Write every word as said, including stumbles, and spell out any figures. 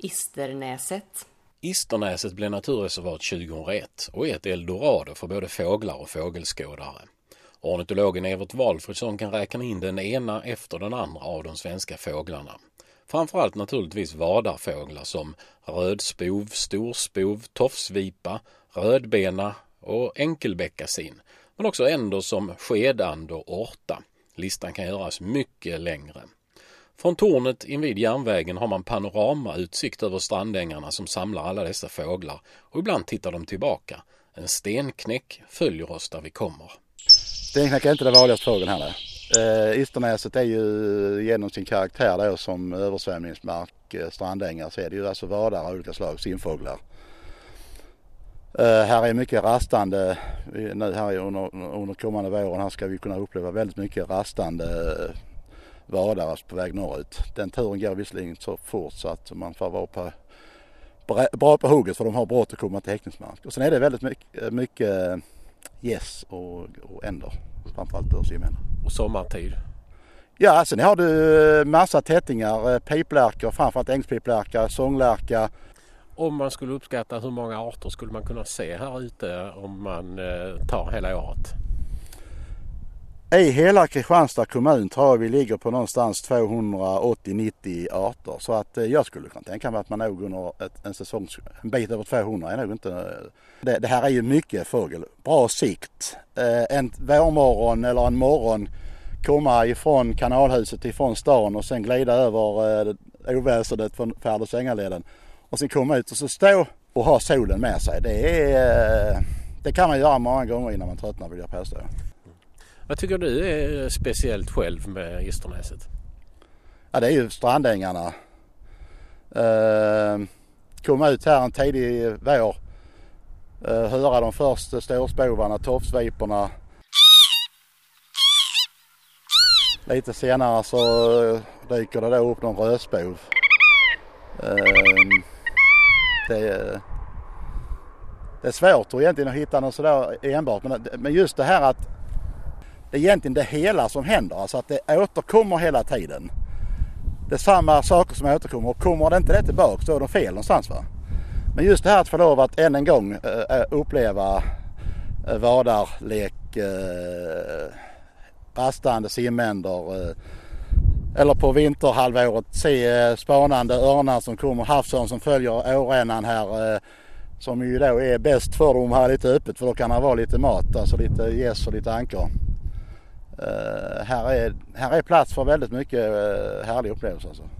Isternäset. Isternäset blev naturreservat tjugohundraett och är ett eldorado för både fåglar och fågelskådare. Ornitologen Evert Walfridsson kan räkna in den ena efter den andra av de svenska fåglarna. Framförallt naturligtvis vadarfåglar som rödspov, storspov, tofsvipa, rödbena och enkelbeckasin. Men också änder som skedand och orta. Listan kan göras mycket längre. Från tornet invid järnvägen har man panoramautsikt över strandängarna som samlar alla dessa fåglar och ibland tittar de tillbaka. En stenknäck följer oss där vi kommer. Stenknäck är inte det vanligaste fågeln här. Eh, Isternäset är ju genom sin karaktär då, som översvämningsmark, eh, strandängar, så är det ju alltså vadare av olika slag, simfåglar. Uh, här är mycket rastande, nu här under, under kommande våren här ska vi kunna uppleva väldigt mycket rastande vadare på väg norrut. Den turen går visserligen så fort så att man får vara på, bra på hugget för de har brått att komma till häckningsmark. Och sen är det väldigt mycket, mycket gäss och, och änder, framförallt då simmänder. Och sommartid? Ja, sen har du massa tättingar, piplärkor, framförallt ängspiplärka, sånglärka. Om man skulle uppskatta hur många arter skulle man kunna se här ute om man eh, tar hela året? I hela Kristianstad kommun tror jag vi ligger på någonstans tvåhundraåttio till nittio arter. Så att eh, jag skulle kunna tänka mig att man nog under ett, en säsong, en bit över tvåhundra är nog inte... Det, det här är ju mycket fågel. Bra sikt. Eh, en vårmorgon eller en morgon komma ifrån kanalhuset ifrån stan och sen glida över eh, oväsendet från Färd- och Sängarleden. Och sen komma ut och så stå och ha solen med sig. Det, är, det kan man göra många gånger innan man tröttnar, vill jag påstå. Vad tycker du är speciellt själv med Isternäset? Ja, det är ju strandängarna. Uh, komma ut här en tidig vår. Uh, höra de första storspovarna, tofsviporna. Lite senare så dyker det då upp någon rödspov. Uh, Det är, det är svårt att egentligen att hitta något sådär enbart. Men, men just det här att det är egentligen det hela som händer. Alltså att det återkommer hela tiden. Det är samma saker som återkommer. Och kommer det inte det tillbaka så är de fel någonstans, va? Men just det här att få lov att än en gång äh, uppleva äh, vadarlek, äh, rastande simmänder, äh, eller på vinterhalvåret se eh, spanande örnar som kommer, havsörn som följer årännan här, eh, som ju då är bäst för dem här lite öppet, för då kan det vara lite mat, alltså lite gäss och lite ankor. Eh, här, är, här är plats för väldigt mycket eh, härliga upplevelser alltså.